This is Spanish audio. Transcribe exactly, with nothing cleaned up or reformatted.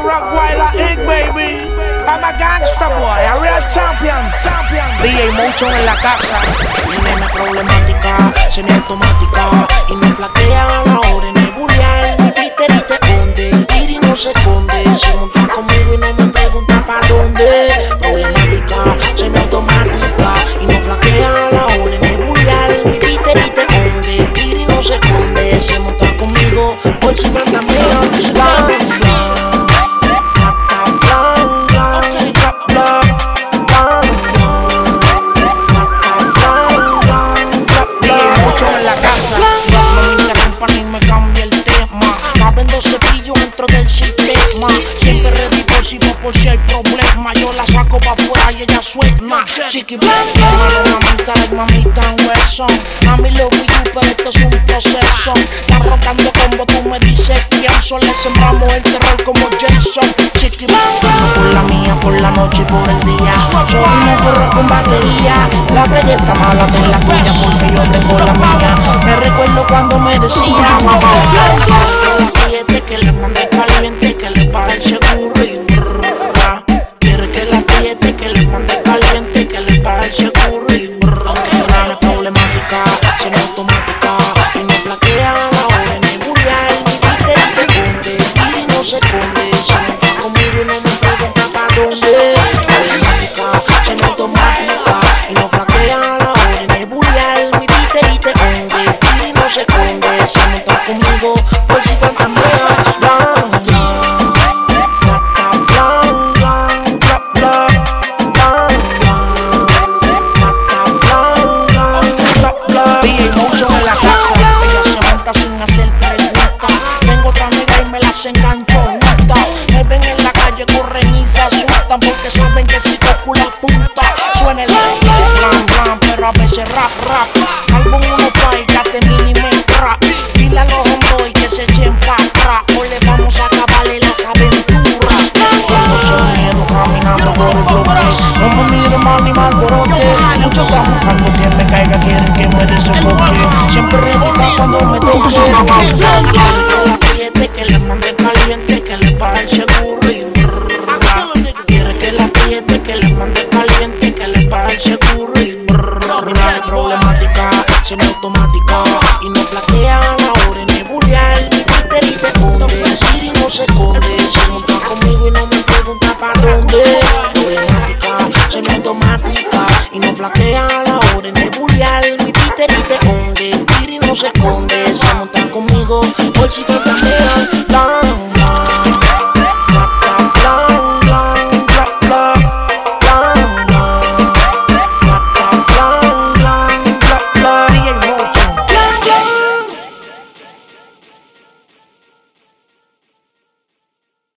Rockweiler Inc, baby. I'm a gangsta boy, a real champion, champion. D J Motion en la casa. Mi nena problemática, semiautomática, y me flaquea a la hora de nebulear. Mi títere te hunde, el tiri no se esconde. Se monta conmigo y no me pregunta pa' dónde. Problemática, semiautomática, y me flaquea a la hora de nebulear. Mi títere te hunde, el tiri no se esconde. Se monta conmigo por si falta mío. Siempre ready por si no por si hay problema. Yo la saco pa' afuera y ella suena. Chiqui blanca, mamita, like mamita en hueso. A mí lo vi you, pero esto es un proceso. Están rotando como tú me dices quién son. Le sembramos el terror como Jason. Chiqui blanca, por la mía, por la noche y por el día. Soy una torre con batería. La calle está mala, de la tuya porque yo tengo la mía. Me recuerdo cuando me decía que le mande caliente, que le pague el seguro y brrrra. Quiere que la apriete, que le mande caliente, que le pague el seguro y brrrra. No es problemática, semiautomática, y me flaquea a la hora de nebulear. Mi títere te esconde, el tiri no se esconde. Se monta conmigo y no me pregunta pa' dónde. Problemática, semiautomática, y me flaquea a la hora de nebulear. Mi títere te esconde, el tiri no se esconde. Se monta conmigo por si falta más. Se enganchonita, me ven en la calle, corren y se asustan porque saben que si toco la punta suena el blan, blan, pero a veces rap, rap. Álbum uno falla, te mínimo el trap. Dile a los homeboys que se echen pa' atrás o le vamos a acabarle las aventuras. Tengo sonido caminando por el bloque, no me miro mal ni mal borote. Muchos están buscando que me caiga, quieren que me desenfoque. Siempre ready pa' cuando me toque. Que le mande caliente, que le pague el seguro y brrrra. Quiere que la apriete, que le mande caliente, que le pague el seguro y brrrra. Mi nave problemática, semiautomática, y no flaquea a la hora de nebulear. Mi títere te hunde, el tiri no se esconde. Se monta conmigo y no me pregunta pa' dónde. Problemática, semiautomática, y no flaquea a la hora de nebulear. Mi títere te hunde, el tiri no se esconde. Se monta conmigo por si falta fea.